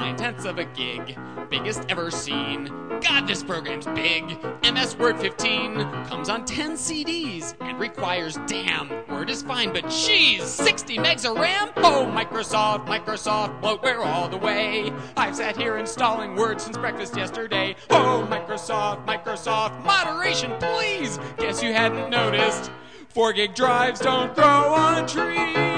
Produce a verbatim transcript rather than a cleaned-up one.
nine-tenths of a gig. Biggest ever seen. God, this program's big. M S Word fifteen comes on ten C Ds and requires, damn, Word is fine, but geez, sixty megs of RAM? Oh, Microsoft, Microsoft, bloatware all the way. I've sat here installing Word since breakfast yesterday. Oh, Microsoft, Microsoft, moderation, please. Guess you hadn't noticed. Four gig drives don't grow on trees.